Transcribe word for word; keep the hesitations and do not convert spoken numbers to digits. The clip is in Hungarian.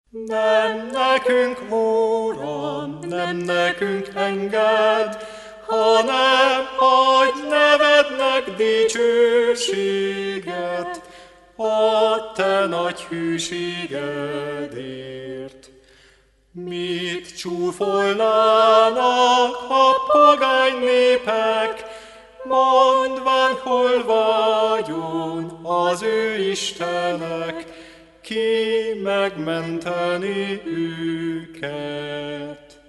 Nem nekünk, Uram, nem nekünk engedd, hanem adj nevednek dicsőséget a te nagy hűségedért. Mit csúfolnának a pogány népek, mondván, hol vagyon az ő Istenek, ki megmenteni őket.